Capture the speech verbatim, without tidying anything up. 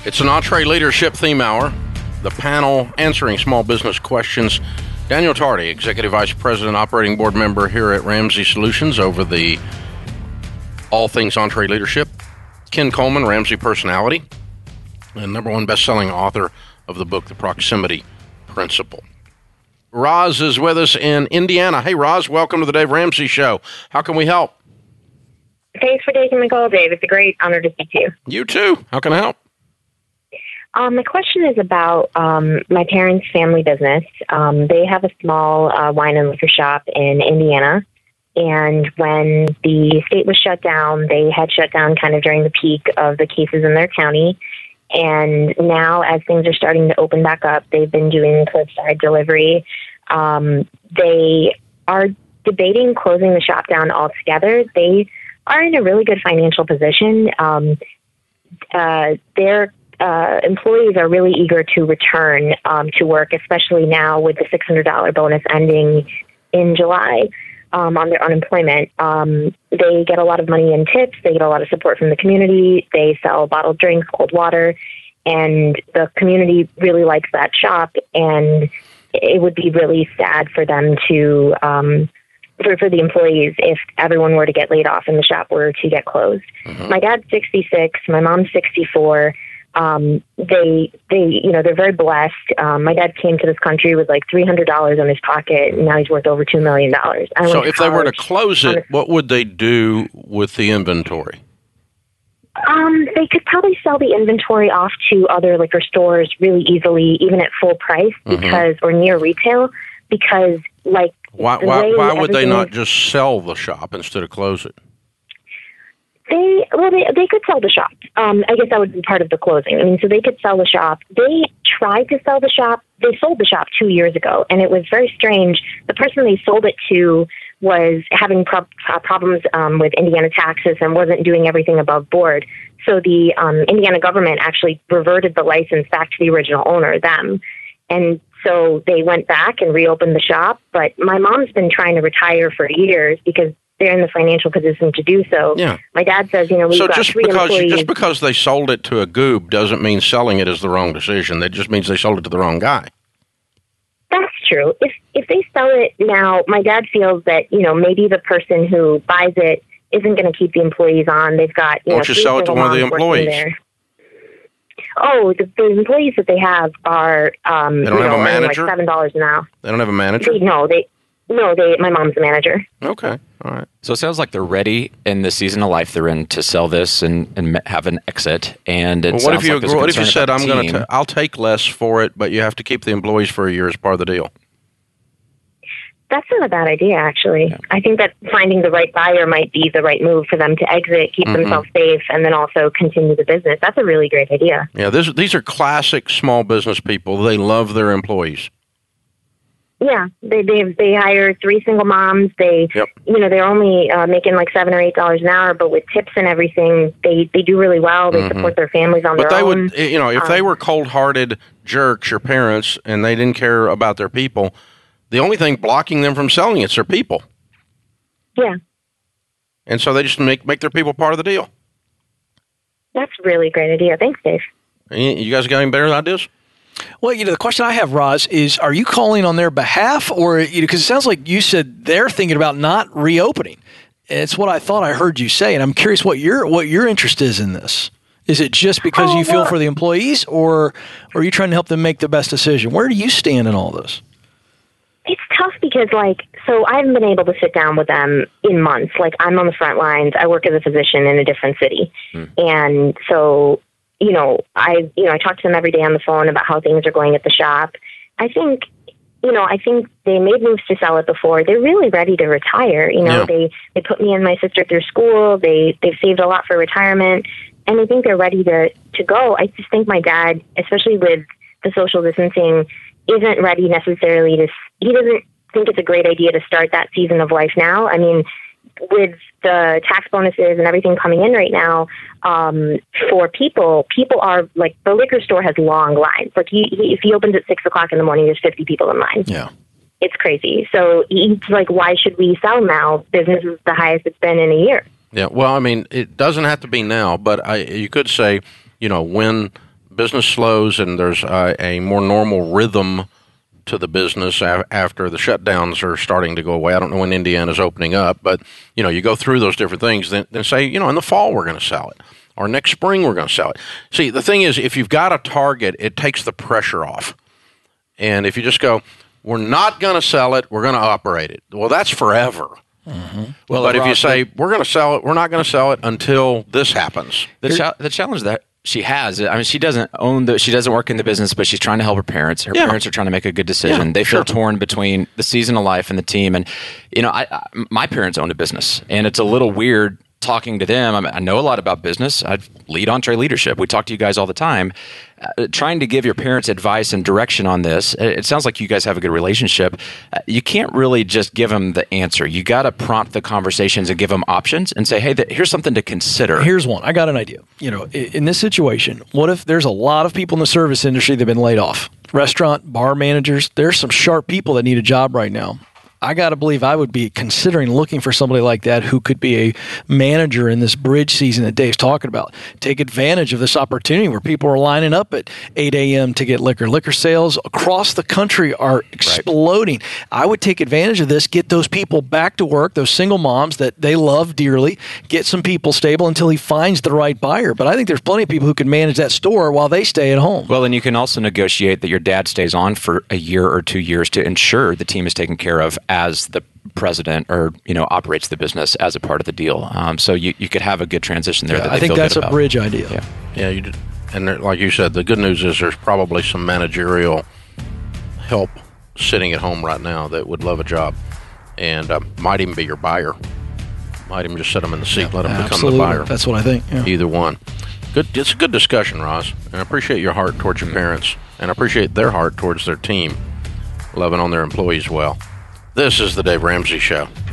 It's an EntreLeadership Theme Hour. The panel answering small business questions. Daniel Tardy, Executive Vice President, Operating Board Member here at Ramsey Solutions over the All Things EntreLeadership. Ken Coleman, Ramsey personality, and number one best-selling author of the book, The Proximity Principle. Roz is with us in Indiana. Hey, Roz, welcome to the Dave Ramsey Show. How can we help? Thanks for taking the call, Dave. It's a great honor to speak to you. You too. How can I help? Um, my question is about um, my parents' family business. Um, they have a small uh, wine and liquor shop in Indiana. And when the state was shut down, they had shut down kind of during the peak of the cases in their county. And now as things are starting to open back up, they've been doing curbside delivery. Um, they are debating closing the shop down altogether. They are in a really good financial position. Um, uh, they're Uh, employees are really eager to return um, to work, especially now with the six hundred dollars bonus ending in July um, on their unemployment. Um, they get a lot of money in tips. They get a lot of support from the community. They sell bottled drinks, cold water, and the community really likes that shop. And it would be really sad for them to, um, for, for the employees if everyone were to get laid off and the shop were to get closed. Mm-hmm. My dad's sixty-six. My mom's sixty-four. Um, they, they, you know, they're very blessed. Um, my dad came to this country with like three hundred dollars in his pocket, and now he's worth over two million dollars. So if they were to close it, what would they do with the inventory? Um, they could probably sell the inventory off to other liquor stores really easily, even at full price, because, mm-hmm. or near retail, because like, why, why, why would they not just sell the shop instead of close it? They well, they they could sell the shop. Um, I guess that would be part of the closing. I mean, so they could sell the shop. They tried to sell the shop. They sold the shop two years ago, and it was very strange. The person they sold it to was having pro- problems um, with Indiana taxes and wasn't doing everything above board. So the um, Indiana government actually reverted the license back to the original owner, them. And so they went back and reopened the shop. But my mom's been trying to retire for years because they're in the financial position to do so. Yeah. My dad says, you know, we've so got just three because employees. just because they sold it to a goob doesn't mean selling it is the wrong decision. That just means they sold it to the wrong guy. That's true. If if they sell it now, my dad feels that, you know, maybe the person who buys it isn't going to keep the employees on. They've got, you Why know, don't you sell it to one of the employees? There. Oh, the, the employees that they have are um, they don't you have know, a manager? like seven dollars an hour. They don't have a manager? They, no, they. No, they. My mom's the manager. Okay, all right. So it sounds like they're ready in the season of life they're in to sell this and, and have an exit. And it well, what if you like what if you said I'm going to I'll take less for it, but you have to keep the employees for a year as part of the deal? That's not a bad idea, actually. Yeah. I think that finding the right buyer might be the right move for them to exit, keep mm-hmm. themselves safe, and then also continue the business. That's a really great idea. Yeah, this, these are classic small business people. They love their employees. Yeah, they they they hire three single moms. They, yep. you know, they're only uh, making like seven or eight dollars an hour, but with tips and everything, they, they do really well. They mm-hmm. support their families on but their they own. Would, you know, if um, they were cold-hearted jerks, your parents, and they didn't care about their people, the only thing blocking them from selling it's their people. Yeah. And so they just make make their people part of the deal. That's a really great idea. Thanks, Dave. You guys got any better ideas? Well, you know, the question I have, Roz, is are you calling on their behalf, or, you know, because it sounds like you said they're thinking about not reopening. It's what I thought I heard you say, and I'm curious what your what your interest is in this. Is it just because oh, you feel well, for the employees, or, or are you trying to help them make the best decision? Where do you stand in all this? It's tough because, like, so I haven't been able to sit down with them in months. Like, I'm on the front lines. I work as a physician in a different city. Hmm. And so, you know, I, you know, I talk to them every day on the phone about how things are going at the shop. I think, you know, I think they made moves to sell it before. They're really ready to retire. You know, yeah. they, they put me and my sister through school. They, they've saved a lot for retirement, and I think they're ready to, to go. I just think my dad, especially with the social distancing, isn't ready necessarily to, he doesn't think it's a great idea to start that season of life now. I mean, with the tax bonuses and everything coming in right now, um, for people, people are like, the liquor store has long lines. Like he, he, if he opens at six o'clock in the morning, there's fifty people in line. Yeah. It's crazy. So he's like, why should we sell now? Business is the highest it's been in a year. Yeah. Well, I mean, it doesn't have to be now, but I, you could say, you know, when business slows and there's a, a more normal rhythm to the business a- after the shutdowns are starting to go away. I don't know when Indiana's opening up, but, you know, you go through those different things, then, then say, you know, in the fall we're going to sell it, or next spring we're going to sell it. See, the thing is, if you've got a target, it takes the pressure off. And if you just go, we're not going to sell it, we're going to operate it, well, that's forever. Mm-hmm. Well, but if you say, we're going to sell it, we're not going to sell it until this happens. The, cha- the challenge that she has, I mean, she doesn't own the, she doesn't work in the business, but she's trying to help her parents. Her yeah. parents are trying to make a good decision. Yeah, they feel sure. torn between the season of life and the team. And, you know, I, I my parents owned a business, and it's a little weird talking to them. I, mean, I know a lot about business. I lead EntreLeadership. We talk to you guys all the time. Uh, trying to give your parents advice and direction on this. It sounds like you guys have a good relationship. Uh, you can't really just give them the answer. You got to prompt the conversations and give them options and say, hey, th- here's something to consider. Here's one. I got an idea. You know, in, in this situation, what if there's a lot of people in the service industry that have been laid off? Restaurant, bar managers, there's some sharp people that need a job right now. I got to believe I would be considering looking for somebody like that who could be a manager in this bridge season that Dave's talking about. Take advantage of this opportunity where people are lining up at eight a.m. to get liquor. Liquor sales across the country are exploding. Right. I would take advantage of this, get those people back to work, those single moms that they love dearly, get some people stable until he finds the right buyer. But I think there's plenty of people who can manage that store while they stay at home. Well, and you can also negotiate that your dad stays on for a year or two years to ensure the team is taken care of as the president, or, you know, operates the business as a part of the deal. Um, so you, you could have a good transition there. Yeah, that they I think feel that's good a about. bridge idea. Yeah, yeah. You did. And there, like you said, the good news is there's probably some managerial help sitting at home right now that would love a job, and uh, might even be your buyer. Might even just set them in the seat, yeah, let them absolutely. become the buyer. That's what I think. Yeah. Either one. Good. It's a good discussion, Roz, and I appreciate your heart towards your parents, and I appreciate their heart towards their team, loving on their employees well. This is the Dave Ramsey Show.